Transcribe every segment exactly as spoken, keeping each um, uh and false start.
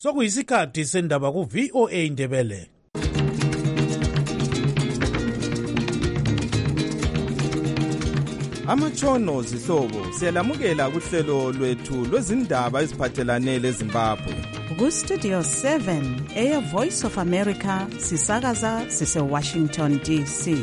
Sokuyisikhathi sendaba ku V O A Ndebele. Amatshono zihlobo siyalamukela kuhlelo lwethu lwezindaba eziphathelane leZimbabwe. Ku Studio seven, Air Voice of America, sisakaza sise Washington D C.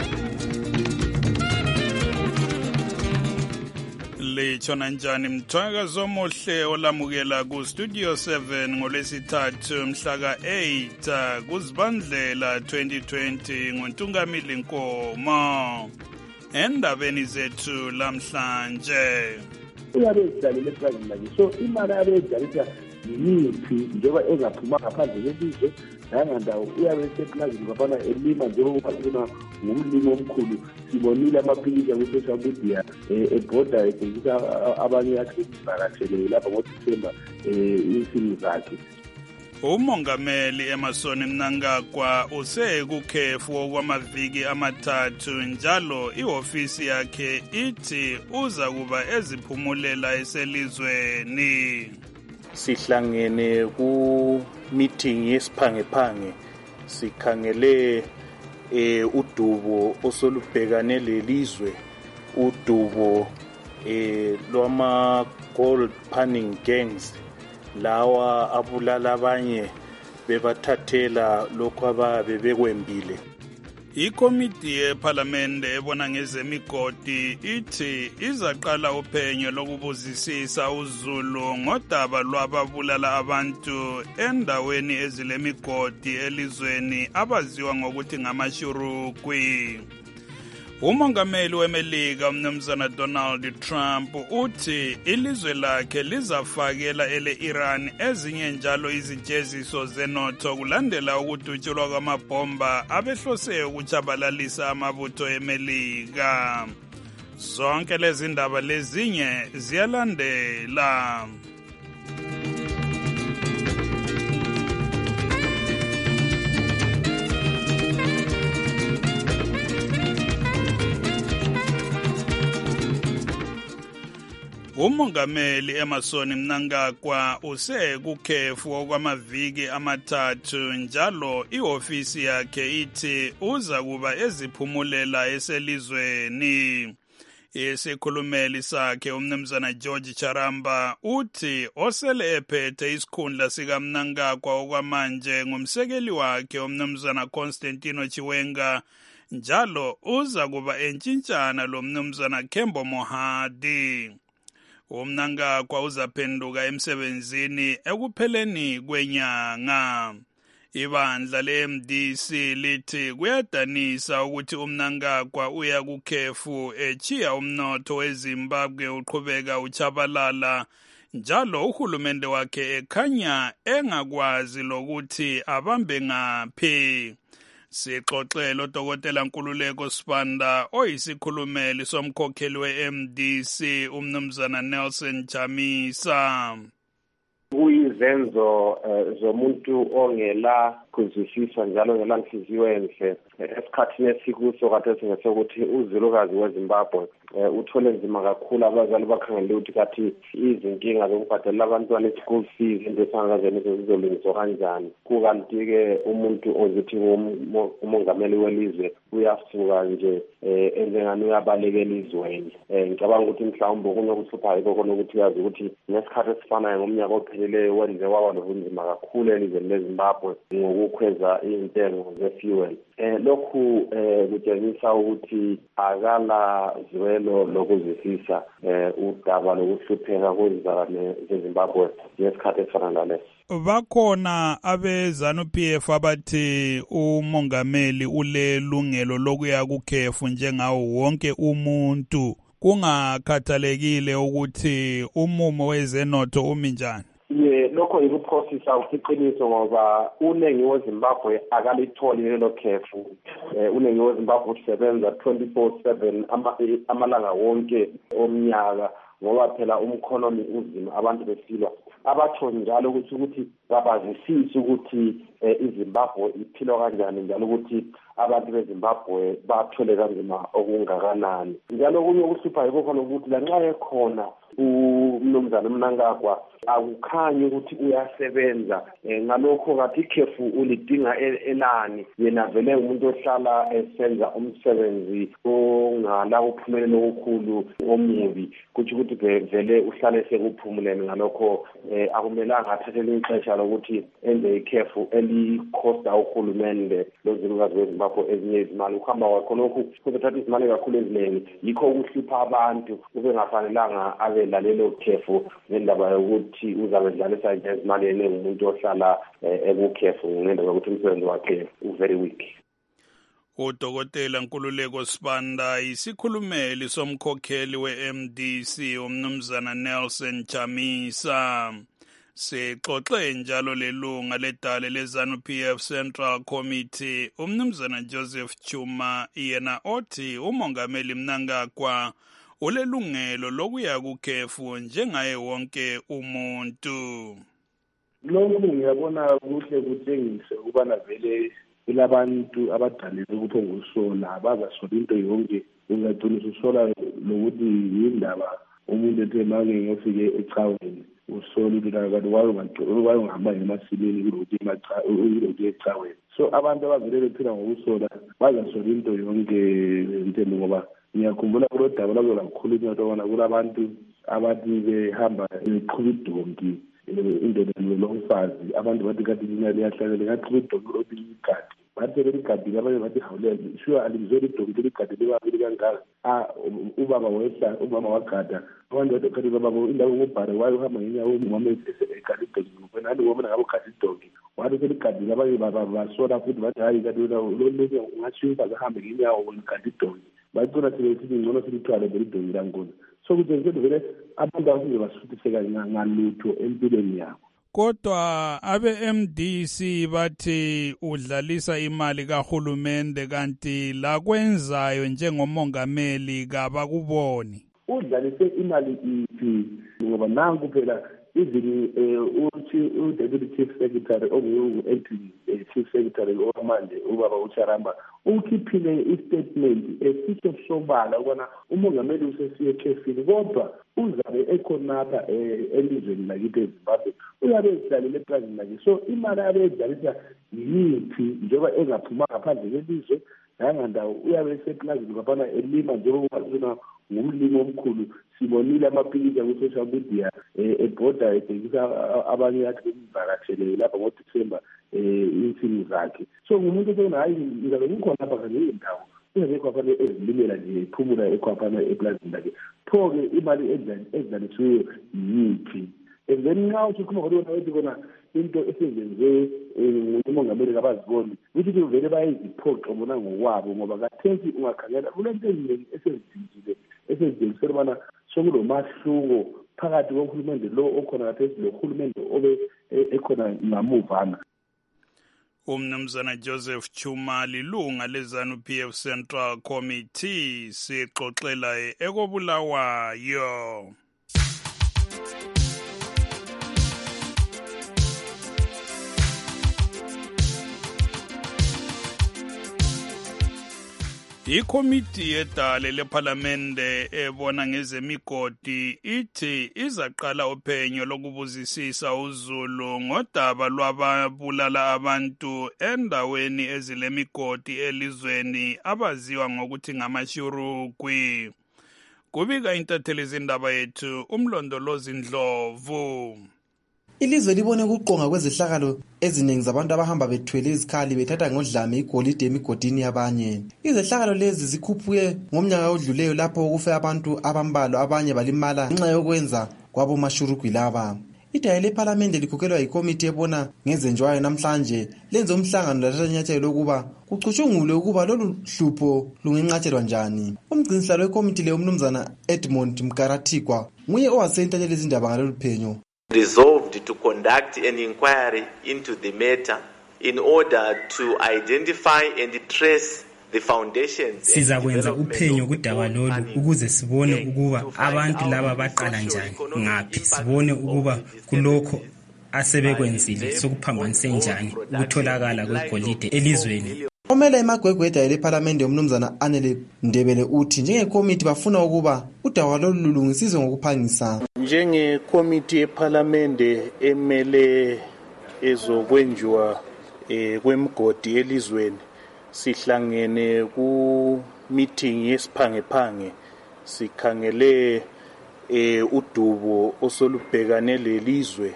Lechona njani mthwakazo omuhle olamukela ku Studio seven ngolwesithathu mhla ka eight kuZibandlela twenty twenty ngoNtungamili Nkomo. Endabeni zethu lamhlanje uyabe edlalile eplazini lakhe, so imali yabe edlalisa yiphi njengoba engaphuma ngaphandle kwelizwe nangandawo uyabe eseplazini ngafana elima njengoba kuna ngumlimi omkhulu. Sibonile amaphilisi ku-social media ebhoda edingisa abanye akhiphakathelele lapha ngoDisemba insini zakhe. Umongameli Emmerson Mnangagwa usekukhefu okwamaviki amathathu njalo ihofisi yakhe ithi uza kuba eziphumulela eselizweni. Sihlangene ku meeting yesiphangephange sikhangele eh udubo osolubhekane lelizwe, udubo eh lwama gold panning gangs lawa abulala abanye bebathathela lokho ababe bekwembile. Ikomiti yeParliamente ebona ngezemigodi ithi izaqala uphenyo lokubuzisisa uZulu ngodaba lwababulala abantu endaweni ezilemigodi elizweni abaziwa ngokuthi ngamashurukwi. Umongameli weMelika umnumzana Donald Trump uthi ilizwe lakhe lizafakela ele Iran ezinye njalo izijeziso zenotho kulandela ukudutshulwa kwamabhomba abehlose ukuchabalalisa amabutho eMelika. Zonke lezi ndaba lezinye ziyalandela. Umongameli Emmerson Mnangagwa usekukhefu okwamaviki amathathu njalo ihofisi yakhe ithi uza kuba eziphumulela eselizweni. Isikhulumeli sakhe umnumzana George Charamba uthi osele ephethe isikhundla sika Mnangagwa okwamanje ngumsekeli wakhe umnumzana Constantino Chiwenga njalo uza kuba entshintshana lo mnumzana Kembo Mohadi. uMnangagwa uzaphenduka emsebenzini ekupheleni kwenyanga. Ibandla le-M D C lithi kuyadanisa ukuthi uMnangagwa uya kukhefu echiya umnotho weZimbabwe uqhubeka uchabalala njalo uhulumende wakhe ekhanya engakwazi lokuthi abambe ngaphi. Sixoxela uDokotela Nkululeko Sibanda oyisikhulumeli somkhokheli we-M D C umnumzana Nelson Chamisa. Kuyizenzo zomuntu ongela kuzwisisa njalo ngelanhliziyo enhle esikhathini esikuso kade singesokuthi uZulukazi weZimbabwe uthole nzima kakhulu abazali bakhangele ukuthi kathi izinkinga zokubhadala abantwana school fees into esangazeni zizolungiswa kanjani. Kukanti-ke umuntu ozithi umongameli welizwe uyasuka nje enzengani uyabalekela izweni. Ngicabanga ukuthi mhlawumbe kunokuhlupha yikho khona ukuthi yazi ukuthi ngesikhathi esifanayo ngomnyaka opheleleyo wenze waba nobunzima kakhulu elizweni leZimbabwe ngokukhweza intengo ze-fuel. Eh lokhu eh kutshengisa ukuthi akala zwelo lokuzwisisa eh udaba lokuhlupheka kwezizalwane zeZimbabwe ngesikhathi esifana naleso. Bakhona abezanu P F abathi umongameli ulelungelo lokuya kukhefu njengawo wonke umuntu kungakhathalekile ukuthi umumo wezenotho umi njani. Ye lokho ikuprocessa usiqiniso ngoba unengi weZimbabwe akalitholi lelo khefu. Eh unengi weZimbabwe usebenza twenty-four seven amalanga wonke omnyaka ngoba phela umkhonomi uzima abantu besilwa. Abatho njalo ukuthi ukuthi babazisise ukuthi iZimbabwe iphila kanjani njalo ukuthi abantu beZimbabwe bathole kanzima okungakanani. Njalo kunye ukuhlupha yikho khona ukuthi lanxa ekhona umnumzana Mnangagwa akukhanyi ukuthi uyasebenza, ngalokho kathi ikhefu ulidinga elani, yena vele umuntu ohlala esenza umsebenzi ongala uphumelelo okukhulu omubi, kuthi ukuthi vele uhlale sekuphumuleni. Ngalokho akumelanga athathele ixesha lokuthi enze ikhefu elikhosta uhulumende lozilukazi weZimbabwe ezinye izimali. Ukuhamba kwakho lokhu kuzothatha izimali kakhulu eziningi, yikho ukuhlupha abantu ubengafanelanga abelalelo khefu ngendaba yokuthi uzabe dlalisa izimali eningi umuntu ohlala ekukhefu ngendaba yokuthi umsebenzi wakhe u-very weak. Udokotela Nkululeko Sibanda isikhulumeli somkhokheli we-M D C umnumzana Nelson Chamisa. Sixoxe njalo lelunga ledale leZANU P F Central Committee umnumzana Joseph Chuma, yena othi umongameli Mnangagwa ulelungelo lokuya kukhefu njengaye wonke umuntu. Lokhu ngiyabona kuhle kutshengise ukubana vele ilabantu abadalile ukuthi ngosola abazasola into yonke, ungagcina usola lokuthi yindaba umuntu ethe manje ngiyofike ecaweni usola into kanti wayo wayo ngihamba emasimini ukuthi imacha ukuthi ecaweni. So abantu abavele bephila ngokusola bazasola into yonke into ngoba ngiyakhumbula kulo daba labo lakhulunywa ukuthi kulabantu abathi behamba beqhuba idonki indoda lomfazi, abantu bathi kade imali yahlale ngaqhuba idonki lokuligadi bathi beligadi abanye bathi hawule sure alimzoli idonki ligadi libabili kangaka. Ah ubaba wehla umama wagada abantu bathi kade baba indawo ngobhare wayo uhamba ngenyawo umama esekade idonki wena ndi wona ngabo kade idonki wathi seligadi abanye baba basola futhi bathi hayi kade lo lo ungatshinga ahambe ngenyawo wona kade idonki bacona sibethi ngcono silithwale belidonki lankulu. So kuthi vele abantu abasuke basuthiseka ngalutho empilweni yabo. Kodwa abe-M D C bathi udlalisa imali kahulumende kanti la kwenzayo njengomongameli kabakuboni. Udlalise imali iphi ngoba nanku phela izini uthi u-Deputy Chief Secretary ongu-acting Chief Secretary omanje ubaba uCharamba ukhiphile i-statement esihle sobala ukubana umongameli usesiye ekhefini, kodwa uzabe ekhonapha elizweni lakithi eZimbabwe uyabe edlalile eplazini lakhe. So imali yabe edlalisa yiphi njengoba engaphuma ngaphandle kwelizwe nangandawo uyabe eseplazini ngapana elima njengoba ngumlimi omkhulu. Sibonile amapikitsha ku-social media ebhoda ebhekisa abanye athi bemvakashele lapha ngoDisemba insimi zakhe. So ngumuntu osona hayi ngizabe ngikhona lapha kanje indawo uyabe ekhwaphana ezilimela nje ephumula ekhwaphana eplazini lakhe. Pho-ke imali edlalisiweyo yiphi? And then nxa uthi ukhuluma ngolona wethi kona into esezenze umongameli kabaziboni ukuthi vele bayiziphoqo bona ngokwabo ngoba kathesi ungakhangela kulento eziningi esezidingile esezidingisela ubana sokulo mahluko phakathi kohulumende lo okhona kathesi lohulumende obe ekhona ngamuvana. Umnumzana Joseph Chuma lilunga leZANU P F Central Committee sixoxela ekobulawayo. Ikomiti yedale lePhalamende ebona ngezemigodi ithi izaqala uphenyo lokubuzisisa uZulu ngodaba lwababulala abantu endaweni ezilemigodi elizweni abaziwa ngokuthi ngamashurukwi. Kubika intatheli zindaba yethu umlondolozi Ndlovu. Ilizwe libone ukuqonga kwezehlakalo eziningi zabantu abahamba bethwele izikhali bethatha ngodlame igolide emigodini yabanye. Izehlakalo lezi zikhuphuke ngomnyaka odluleyo lapho ukufe abantu abambalwa abanye balimala ngenxa yokwenza kwabo mashurugwi laba. Idale lePhalamende likhokelwa yikomiti ebona ngezenjwayo namhlanje lenze umhlangano lathatha inyathelo lokuba kucutshungulwe ukuba lolu hlupho lungenqatshelwa njani. Umgcinisihlalo wekomiti le umnumzana Edmond Mkaratikwa nguye owasenta lezi zindaba ngalolu phenyo. Resolved to conduct an inquiry into the matter in order to identify and trace the foundations. Sizakwenza uphenyo kudaba lolu ukuze sibone ukuba abantu laba baqala njani ngaphi, sibone ukuba kulokho asebekwenzile sokuphambanise njani ukutholakala kwegolide elizweni. Omele emagwegweda elephalamende umnumzana Anele Ndebele uthi njengekomiti bafuna ukuba udaba lolu lulungisizwe ngokuphangisa. Njengekomiti ephalamende emele ezokwenjwa eh, kwemgodi elizweni sihlangene ku meeting yesiphangephange sikhangele eh, udubo osolubhekane lelizwe,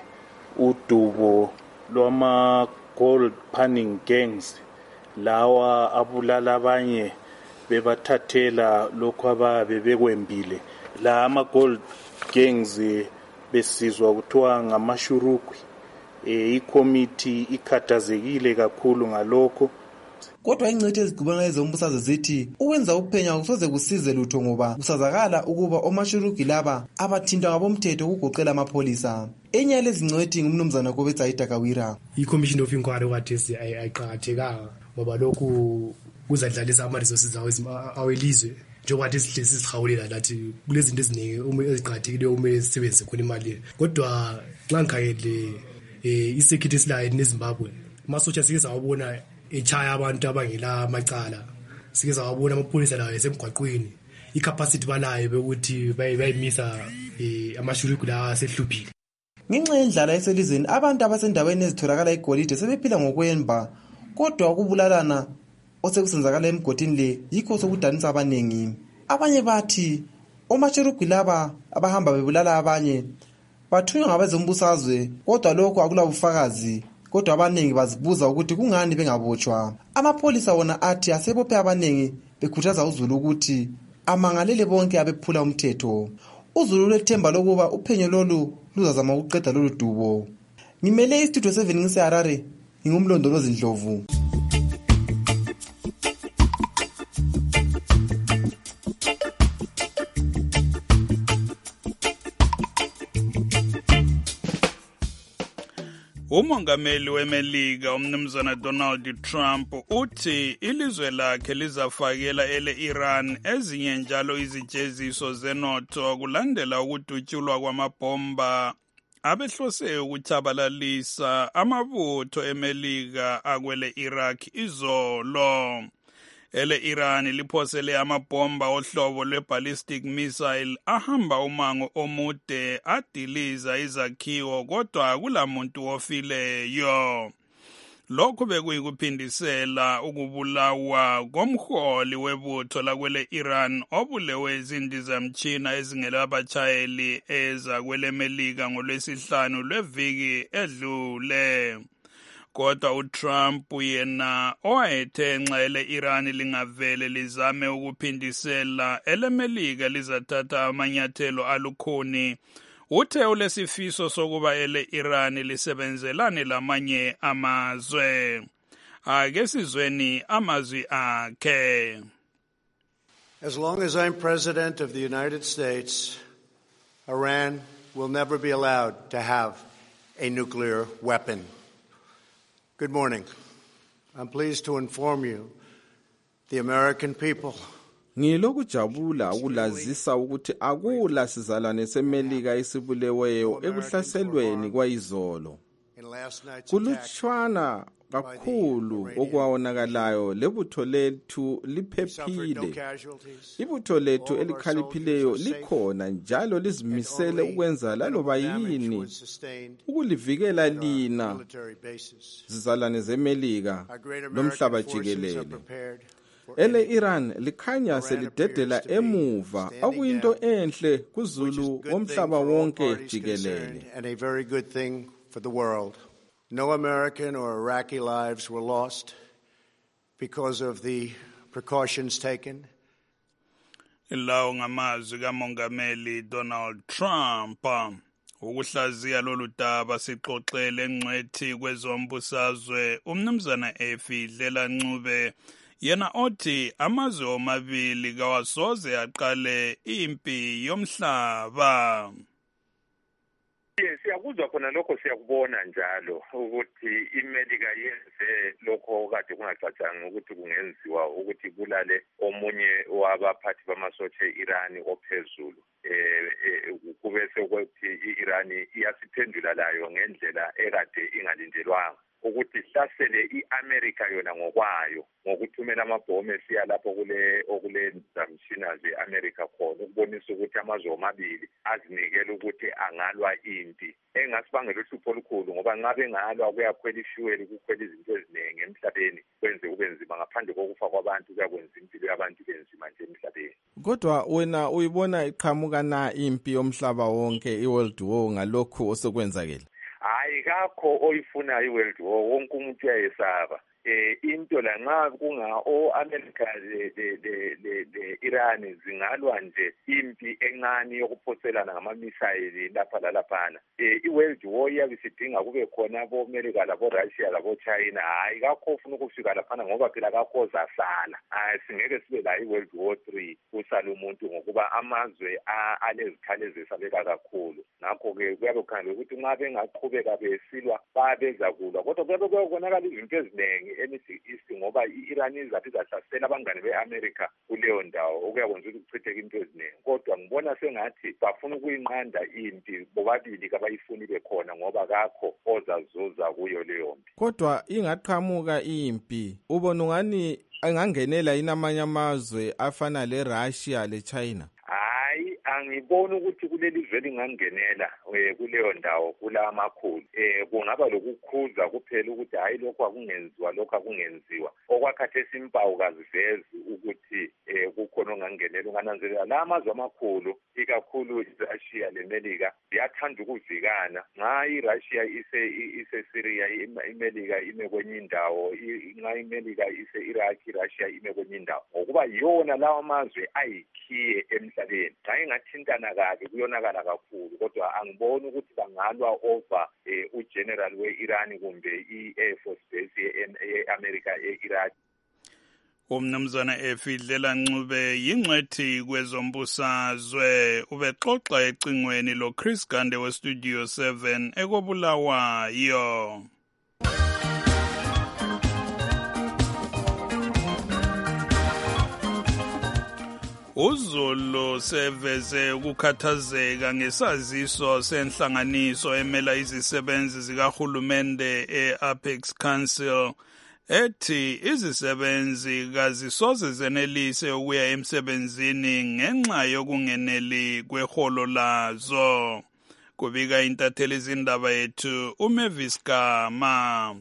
udubo lwama gold panning gangs lawa abulala abanye bebathathela lokho ababe bekwembile. La ama gold gangs besizwa kuthiwa ngamashurukwi. E, ikomiti ikhathazekile kakhulu ngalokho. Kodwa ingcithe ezigubana ezombusazwe zithi ukwenza uphenya kusoze kusize lutho ngoba kusazakala ukuba omashuruki laba abathinta ngabomthetho ukugoqela amapholisa. Enye yalezi ngcwethi ngumnumzana Kobetsa Itakawira. I-Commission of Inquiry wathi ayiqhakathekanga ngoba lokhu kuzadlalisa ama-resources awelizwe njengobathi sihlezi sihawulela lathi kulezinto eziningi uma eziqhakathekile uma esebenzise khona imali. Kodwa xa ngikhangele i-security esilayo neZimbabwe amasotsha sike sawabona echaya abantu abangela macala, sike sawabona amapholisa lawo esemgwaqweni i-capacity balayo bekuthi bayimisa amashuriki la asehluphile. Ngenxa yendlala eselizweni abantu abasendaweni ezitholakala igolide sebephila ngokwemba, kodwa ukubulalana osekusenzakala emgodini le yikho sokudanisa abaningi. Abanye bathi omashuriki laba abahamba bebulala abanye bathunywa ngabezombusazwe, kodwa lokho akula bufakazi, kodwa abaningi bazibuza ukuthi kungani bengabotshwa. Amapholisa wona athi asebophe abaningi bekhuthaza uZulu ukuthi amangalele bonke abephula umthetho. uZulu lethemba lokuba uphenyo lolu luzazama ukuqeda lolu dubo. Ngimele istudio seven ngiseHarare, ngingumlondolozi Ndlovu. Umongameli weMelika umnumzana Donald Trump uthi ilizwe lakhe lizafakela ele Iran ezinye njalo izijeziso zenotho kulandela ukudutshulwa kwamabhomba abehlose ukuchabalalisa amabutho eMelika akwele Iraq izolo. Ele Iran liphosele amabhomba ohlobo lwe-ballistic missile ahamba umango omude adiliza izakhiwo kodwa akulamuntu ofileyo. Lokhu bekuyikuphindisela ukubulawa komholi webutho lakwele Iran obulewe izindizamtshina ezingelabashayeli eza kwele Melika ngolwesihlanu lweviki edlule. Kodwa uTrump yena owayethe nxa ele Iran lingavele lizame ukuphindisela ele Melika lizathatha amanyathelo alukhuni, uthe ulesifiso sokuba ele Iran lisebenzelane lamanye amazwe. Ake sizweni amazwi akhe. As long as I'm president of the United States, Iran will never be allowed to have a nuclear weapon. Good morning. I'm pleased to inform you, the American people. Ngilokujabula ukulazisa ukuthi akula sizalwane seMelika isibuleweyo ekuhlaselweni kwayizolo. Kulutshwana kakhulu okwawonakalayo lebutho lethu liphephile. Ibutho lethu elikhaliphileyo likhona njalo lizimisele ukwenza laloba yini ukulivikela lina zizalwane zeMelika lomhlaba jikelele. Ele Iran likhanya selidedela emuva okuyinto enhle kuZulu womhlaba wonke jikelele. And a very good thing for the world. No American or Iraqi lives were lost because of the precautions taken. Lawo ngamazwi kaMongameli Donald Trump. Ukuhlaziya lolu daba sixoxele engcwethi kwezombusazwe umnumzana Efidlela Ncube yena othi amazwe omabili kawasoze aqale impi yomhlaba. Yes, siyakuzwa khona lokho, siyakubona njalo ukuthi iMelika yenze lokho kade kungacatshanga ukuthi kungenziwa ukuthi kulale omunye wabaphathi bamasotsha e-Iran ophezulu. Eh kube sekuthi i-Iran iyasiphendula layo ngendlela ekade ingalindelwanga ukuthi hlasele i-America yona ngokwayo ngokuthumela amabhomu esiya lapho kule okule zamshina ze-America khona ukubonisa ukuthi amazwe omabili azinikele ukuthi angalwa impi engasibangela uhlupho olukhulu ngoba nxa bengalwa kuyakhwela ifuel kukhwela izinto eziningi emhlabeni kwenze kube nzima ngaphandle kokufa kwabantu kuyakwenza impilo yabantu benzima nje emhlabeni. Kodwa wena uyibona iqhamuka na impi yomhlaba wonke i-World War ngalokhu osokwenzakela? Hayi kakho oyifunayo i-World War, wonke umuntu uyayesaba. Eh into la nxa kunga o-America le-Iran zingalwa nje impi encane yokuphoselana ngama-missile lapha lalaphana. Eh i-World War iyabe isidinga kube khona abo-America labo-Russia labo-China. Hayi kakho ofuna ukufika laphana ngoba phela kakho zasala. Hayi singeke sibe la i-World War three usala umuntu ngokuba amazwe alezikhali ezesabeka kakhulu. Ngakho-ke kuyabe kukhangela ukuthi nxa bengaqhubeka besilwa babeza kulwa kodwa kuyabe kuyabonakala izinto eziningi emithi isi ngoba i-Iran izathi zahlasela abangane be-America kuleyo ndawo okuyakwenza ukuthi kuchitheke into eziningi kodwa ngibona sengathi bafuna ukuyinqanda impi bobabili kabayifuni bekhona ngoba kakho ozazuza kuyo leyo mpi. Kodwa ingaqhamuka impi ubona ungani angangenela inamanye amazwe afana le-Russia le-China? Hayi angiboni ukuthi kuleli zwe lingangenela kuleyo ndawo kula makhulu. Eh kungaba lokukhuza kuphela ukuthi hayi lokho akungenziwa lokho akungenziwa. Okwakhathesi impawu kazivezi ukuthi eh kukhona ongangenela ungananzelela la amazwe amakhulu ikakhulu iRussia leMelika yathanda ukuvikana. Nxa iRussia ise ise Syria iMelika ime kwenye indawo, nxa iMelika ise Iraq iRussia ime kwenye indawo. Ngokuba yona lawo amazwe ayikhiye emhlabeni. Xa ingathintana kabi kuyonakala kakhulu kodwa angiboni ukuthi bangalwa over eh ugeneral we-Iran kumbe i-Air Force Base ye-America e-Iraq. Umnumzana Efidlela Ncube yingcwethi kwezombusazwe ubexoxa ecingweni lo Chris Gande we Studio seven ekobulawayo. uZulu seveze ukukhathazeka ngesaziso senhlanganiso emela izisebenzi zikahulumende e-Apex Council ethi izisebenzi kazisoze zenelise ukuya emsebenzini ngenxa yokungeneli kweholo lazo. Kubika intatheli izindaba yethu uMavis Gama.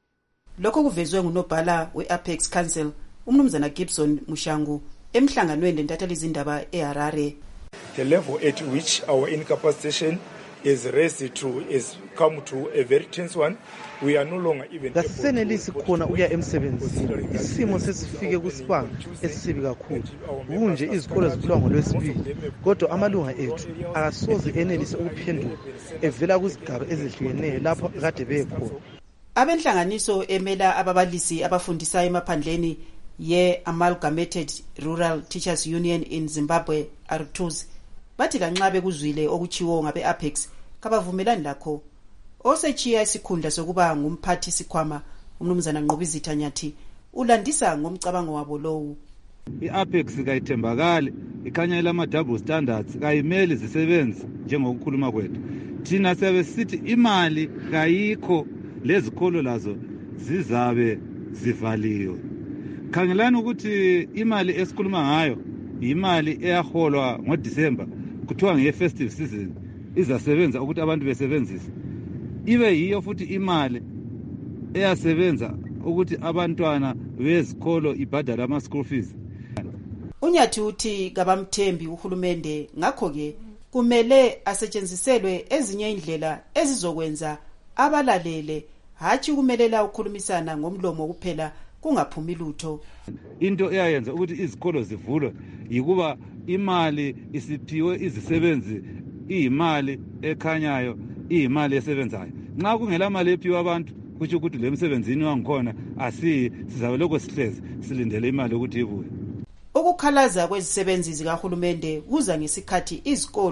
Lokho kuvezwe ngunobhala we-Apex Council umnumzana Gibson Mushangu emhlanganweni lentatheli izindaba eHarare. The level at which our incapacitation is raised to is come to a very tense one. We are no longer even kasisenelisi khona ukuya emsebenzini. Isimo sesifike kusibanga esisibi kakhulu. Kunje izikolo zivulwa ngolwesibili kodwa amalunga ethu akasoze enelise ukuphendula evela kuzigaba ezihlukeneyo lapho kade bekhona. Abenhlanganiso emela ababalisi abafundisa emaphandleni ye-Amalgamated Rural Teachers Union in Zimbabwe A R T U Z bathi kanxabe kuzwile okuchiwo ngabe-Apex kabavumelani lakho. Osechiya isikhundla sokuba ngumphathi sikhwama umnumzana Nqobizitha Nyathi ulandisa ngomcabango wabo lowo. I-Apex kayithembakali ikhanya lama double standards kayimeli zisebenzi njengokukhuluma kwethu. Thina siyabe sithi imali kayikho lezikolo lazo zizabe zivaliwe. Khangelani ukuthi imali esikhuluma ngayo imali eyaholwa ngoDisemba kuthiwa nge-festive season izasebenza ukuthi abantu besebenzise. Ibe yiyo futhi imali eyasebenza ukuthi abantwana bezikolo ibhadala ama-school fees. Unyathi uthi kabamthembi uhulumende ngakho-ke kumele asetshenziselwe ezinye indlela ezizokwenza abalalele hatshi kumelela ukukhulumisana ngomlomo kuphela kungaphumi lutho. Into eyayenza ukuthi izikolo zivulwe yikuba imali isiphiwe izisebenzi iyimali ekhanyayo iyimali esebenzayo. Nxa kungela mali ephiwe abantu kusho ukuthi le msebenzini wangikhona asi sizabe lokho sihlezi silindele imali ukuthi ibuye. Ukukhalaza kwezisebenzi zikahulumende kuza ngesikhathi izikolo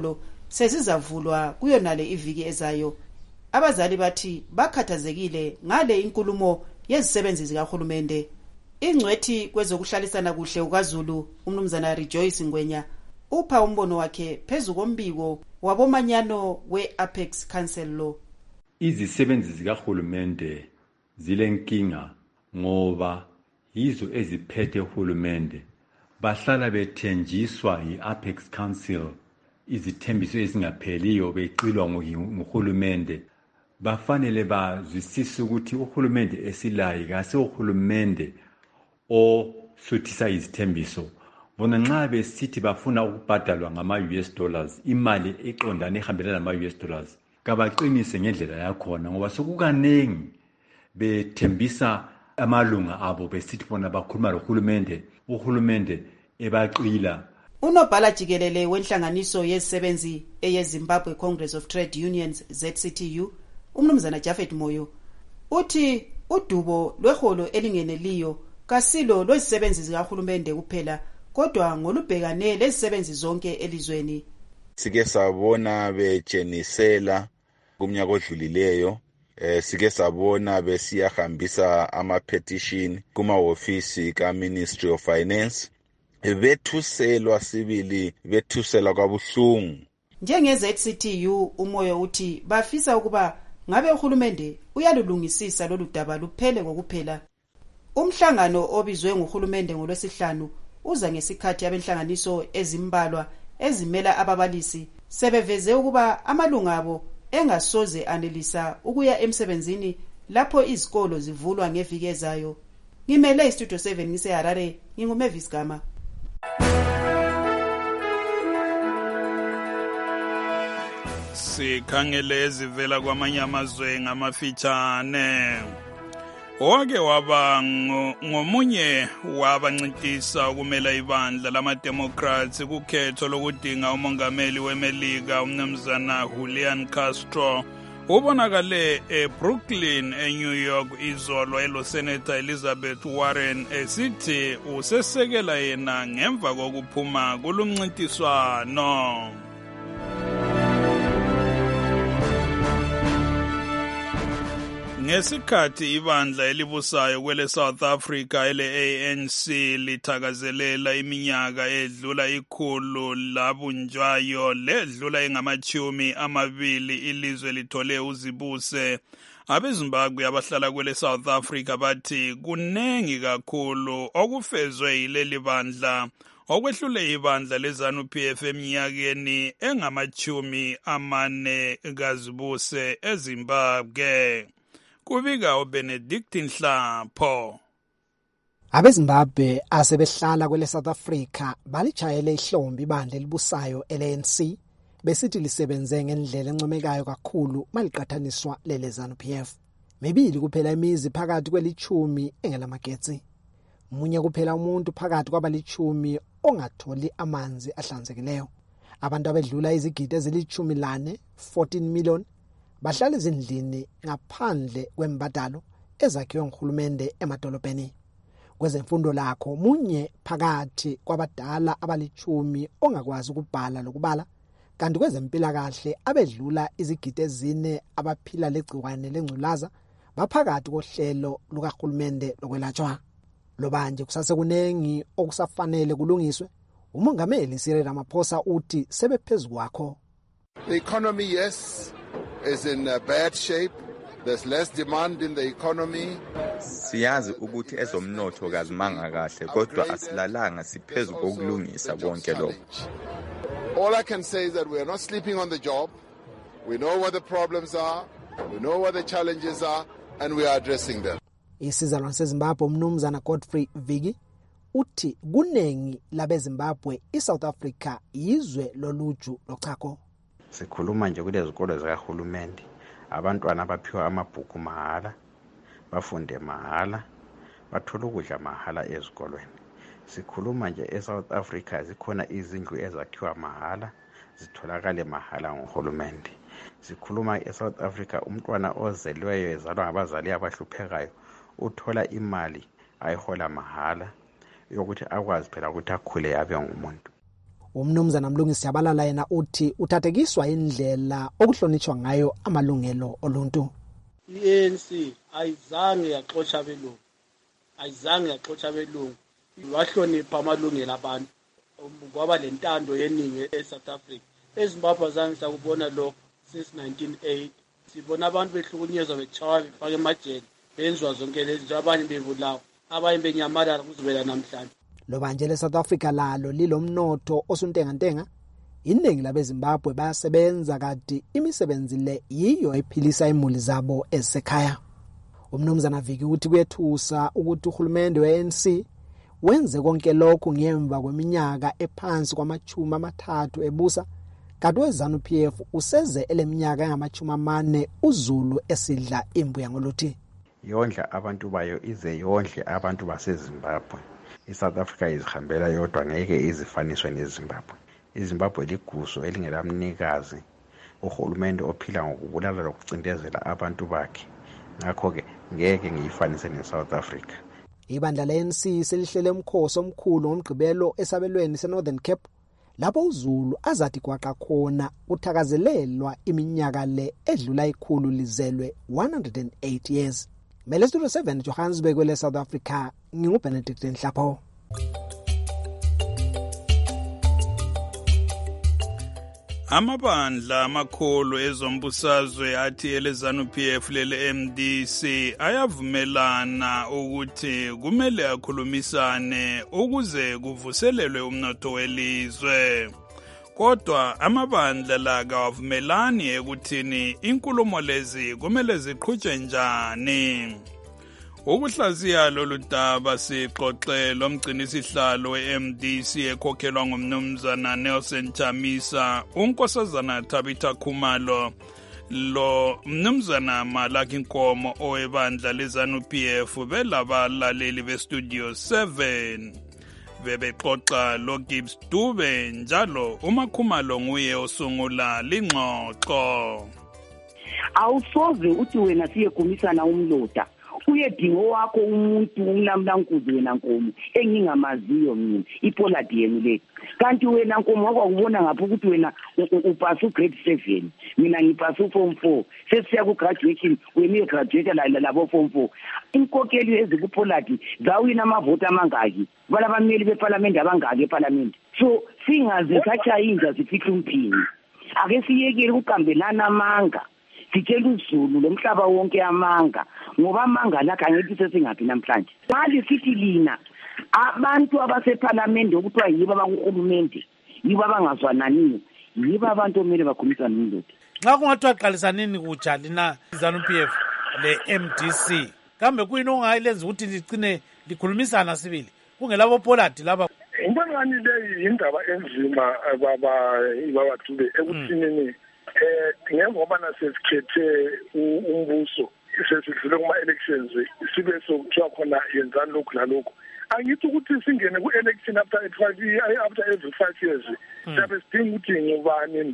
sezizavulwa kuyonale iviki ezayo. Abazali bathi bakhathazekile ngale inkulumo yezisebenzi zikahulumende. Ingcwethi kwezokuhlalisana kuhle uKwaZulu umnumzana Rejoice Ngwenya upha umbono wakhe phezu kombiko wabomanyano we-Apex Council lo. Izisebenzi zikahulumende zilenkinga ngoba yizo eziphethe uhulumende, bahlala bethenjiswa yi-Apex Council izithembiso ezingapheliyo becilwa nguhulumende. Bafanele bazwisise ukuthi uhulumende esilayo kase uhulumende osuthisa izithembiso. Bona nxa besithi bafuna ukubhadalwa ngama-U S dollars, imali eqondane ehambelana nama-U S dollars, kabaqinise ngendlela yakhona ngoba sokukanengi bethembisa amalunga abo besithi bona bakhuluma lohulumende, uhulumende ebaqila. Unobhala jikelele wenhlanganiso yezisebenzi eyeZimbabwe Congress of Trade Unions Z C T U umnumzana Jafet Moyo uthi udubo lweholo elingeneliyo kasilo lwezisebenzi zikahulumende kuphela kodwa ngolubhekane lezisebenzi zonke elizweni. Sike sabona bejenisela kumnyaka odlulileyo, eh sike sabona besiyahambisa ama petition kuma office ka Ministry of Finance, bethuselwa sibili bethusela kwabuhlungu. Njenge Z C T U umoyo uthi bafisa ukuba ngabe uhulumende uyalulungisisa lolu daba luphele ngokuphela. Umhlangano obizwe nguhulumende ngolwesihlanu uza ngesikhathi abenhlanganiso ezimbalwa ezimela ababalisi sebeveze ukuba amalunga abo engasoze anelisa ukuya emsebenzini lapho izikolo zivulwa ngeviki ezayo. Ngimele iStudio seven ngise Harare, nginguMavis Gama. Sikhangele ezivela kwamanye amazwe ngamafitshane. Owake waba ngomunye wabancintisa ukumela ibandla lama-Democrats kukhetho lokudinga umongameli weMelika umnumzana Julian Castro ubonakale eBrooklyn eNew York izolo elo Senator Elizabeth Warren esithi usesekela yena ngemva kokuphuma kulumncintiswano. Ngesikhathi ibandla elibusayo kwele South Africa ele A N C lithakazelela iminyaka edlula ikhulu labunjwayo ledlula engamachumi amabili ilizwe lithole uzibuse, abeZimbabwe abahlala kwele South Africa bathi kunengi kakhulu okufezwe yileli bandla okwehlule ibandla leZANU P F eminyakeni engamachumi amane kazibuse eZimbabwe. Kubika uBenedict Nhlapho. AbeZimbabwe asebehlala kwele South Africa balijayele ihlombe ibandla elibusayo L A N C besithi lisebenze ngendlela encomekayo kakhulu maliqathaniswa lele ZANU P F. Mebili kuphela imizi phakathi kwelichumi engelamagetsi. Munye kuphela umuntu phakathi kwabalichumi ongatholi amanzi ahlanzekileyo. Abantu abedlula izigidi ezilichumi lane, fourteen million, bahlala ezindlini ngaphandle kwembadalo ezakhiwe nguhulumende emadolobheni. Kwezemfundo lakho munye phakathi kwabadala abalichumi ongakwazi ukubhala lokubala, kanti kwezempilakahle abedlula izigidi ezine abaphila legciwane lengculaza baphakathi kohlelo lukahulumende lokwelatshwa. Lobanje kusase kunengi okusafanele kulungiswe. Umongameli Cyril Ramaphosa uthi sebephezulu kwakho. The economy, yes, is in a bad shape. There's less demand in the economy. Siyazi ukuthi ezomnotho kazimanga kahle kodwa asilalanga siphezulu kokulungisa konke lokho. All I can say is that we are not sleeping on the job. We know what the problems are, we know what the challenges are, and we are addressing them. Isizalwane seZimbabwe umnumzana Godfrey Vigi uthi kunengi labeZimbabwe iSouth Africa izwe loluju lochako. Sikhuluma nje kulezi zikolo zikahulumende, abantwana abaphiwa amabhuku mahala, bafunde mahala, bathola ukudla mahala ezikolweni. Sikhuluma nje eSouth Africa zikhona izindlu ezakhiwa mahala, zitholakala mahala nguhulumende. Sikhuluma eSouth Africa umntwana ozelweyo ezalwa ngabazali abahluphekayo uthola imali ayihola mahala yokuthi akwazi phela ukuthi akhule abe ngumuntu. Umnumzana Mlungisi Jabalala yena uthi uthathekiswa indlela okuhlonitshwa ngayo amalungelo oluntu. I-A N C ayizange yaxotsha abelungu, ayizange yaxotsha abelungu, wahlonipha amalungelo abantu. Kwaba lentando yeningi eSouth Africa. eZimbabwe azange sakubona lokho since nineteen eighty. Sibona abantu behlukunyezwa betshaywa befake emajele benziwa zonke lezi zinto, abanye bebulawa, abanye benyamalala kuzibela namhlanje. Lo manje leSouth Africa lalo lilomnotho osuntengantenga. Iningi labeZimbabwe bayasebenza kanti imisebenzi le yiyo ephilisa imuli zabo esekhaya. Umnumzana Viki uthi kuyethusa ukuthi uhulumende we-A N C wenze konke lokhu ngemva kweminyaka ephansi kwamachuma amathathu ebusa, kanti weZANU-P F useze eleminyaka engamachuma amane uZulu esidla imbuya ngoluthi. Yondla abantu bayo ize yondle abantu baseZimbabwe. iSouth Africa izihambela yodwa ngeke izifaniswe neZimbabwe. iZimbabwe liguso elingelamnikazi, uhulumende ophila ngokubulala lokucindezela abantu bakhe. Ngakho-ke ngeke ngiyifanise neSouth Africa. Ibandla le-A N C selihlele umkhosi omkhulu ngomgqibelo esabelweni seNorthern Cape, lapho uZulu azathi kwaqa khona uthakazelelwa iminyaka le edlula ikhulu lizelwe one hundred eight years. Mele Studio seven Johannesburg kwele South Africa, nginguBenedict Nhlapho. Amabandla amakhulu ezombusazwe athi eleZANU-P F lele M D C ayavumelana ukuthi kumele akhulumisane ukuze kuvuselelwe umnotho welizwe. Kodwa amabandla la kawavumelani ekuthini inkulumo lezi kumele ziqhutshwe njani. Ukuhlaziya lolu daba sixoxe lomgcinisihlalo we-M D C ekhokhelwa ngumnumzana Nelson Chamisa, unkosazana Tabitha Khumalo, lo mnumzana Malaki Nkomo owebandla leZANU-P F belabalaleli bestudio seven. Bebexoxa lo Gibbs Dube njalo uMakhumalo nguye osungula lingxoxo. Awusoze uthi wena siyegumisana umloda. Uyedingo wakho umuntu umlamlankuzi wena Nkomo engingamaziyo mina iPoladi yenu le. Kanti wena Nkomo wakubona ngapha ukuthi wena upasa ugrade seven, mina ngipasa uform four. Sesiya ku graduation wena ugraduate la labo form four. Inkokeli ezikuPoladi zawina amavoti amangaki? Balabameli beParliament abangaki eParliament? So singaze sacha inja sifihle umphini. Ake siyekele ukukambelana amanga. Sitshela uZulu lomhlaba wonke amanga ngoba amanga la kangithi sesingaphi namhlanje. Mali sithi lina abantu abaseParliament okuthiwa yibo abakuhulumende yibo abangazwanani, yibo abantu omele bakhumisana nomnotho. Xa kungathiwa qalisanini kutsha lina ZANU-P F le M D C, kambe kuyini ongayilenza ukuthi ligcine likhulumisana sibili kungelabo Poladi laba? Ngibonani le indaba enzima baba ibaba Dube ekuthinini eh njengoba nasesikhethe umbuso sesidlule kuma elections sibe sokuthiwa khona yenzani lokhu lalokhu. Angithi ukuthi singene ku election after five after every five years sabe sidinga ukuthi ngubani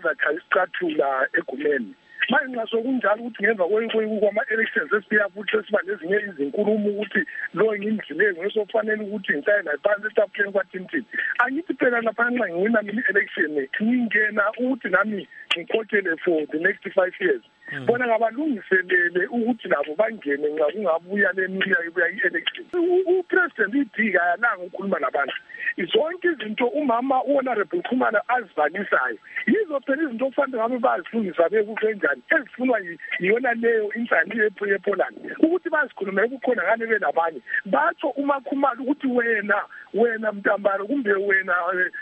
ozachathula egumeni. Manje nxa sokunjalo ukuthi ngemva kwama elections esiya futhi siba lezinye izinkulumo ukuthi lo ngindlile ngesofanele ukuthi ngicela phansi estafeni kwaTintin. Angithi phela lapha nxa ngiwina mina election ngingena ukuthi nami ngikhokhele for the next five years. Bona ngabalungiselele ukuthi labo bangene nxa kungabuya leminyaka ibuya i-election. uPresident idika yalanga ukukhuluma nabantu. Izonke izinto umama uHonorable Khumalo azivalisayo yizo phela izinto okufanele ngabe bazifundisa bekukenjani ezifunwa yiyona leyo insani yePoland ukuthi bazikhulume ukukhona ngane belabanye batsho uma Khumalo ukuthi wena wena Mtambaro kumbe wena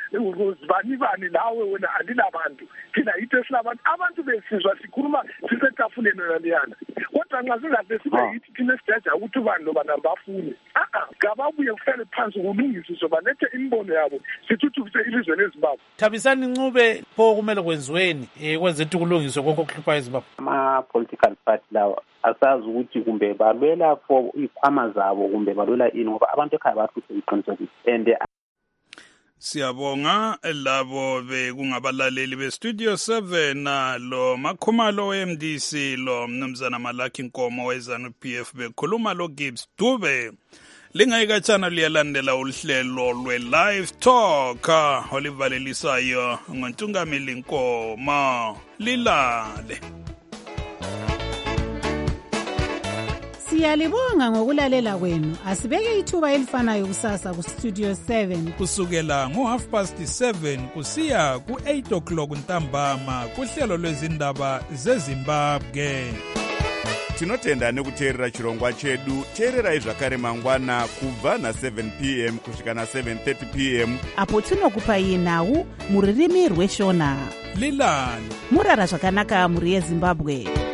uzibani bani lawe wena alilabantu thina yithe silabantu abantu besizwa sikhuluma sisetafuleni leliyana. Kodwa nxa singabe sibe yithi thina sijaja ukuthi ubani lo bana bafune a a ngababuye kuhlale phansi kulungisiswe balethe imbono yabo sithuthukise ilizwe leZimbabwe. Thabisani Ncube pho kumele kwenziweni eh kwenze ukuthi kulungiswe konke okuhlupha eZimbabwe. Ama political party lawa asazi ukuthi kumbe balwela for ikhwama zabo kumbe balwela ini ngoba abantu ekhaya bahluthe iqinisekise and Siyabonga labo bekungabalaleli bestudio seven lo Makhumalo we-M D C lo mnumzana Malaki Nkomo weZANU-P F bekhuluma lo Gibbs Dube lingayikatshana liyalandela uhlelo lwe-live talk olivalelisayo ngontungameli Nkoma. Lilale. Siyalibonga ngokulalela kwenu. Asibeke ithuba elifanayo kusasa ku Studio seven kusukela ngo half past seven kusiya ku eight o'clock ntambama kuhlelo lwezindaba zeZimbabwe. Tinotenda nekuteerera chirongwa chedu. Teererai zvakare mangwana kubva na seven p m kusvika na seven thirty p m apo tinokupai nhau muririmi rweshona. Lilani murara zvakanaka muri yeZimbabwe.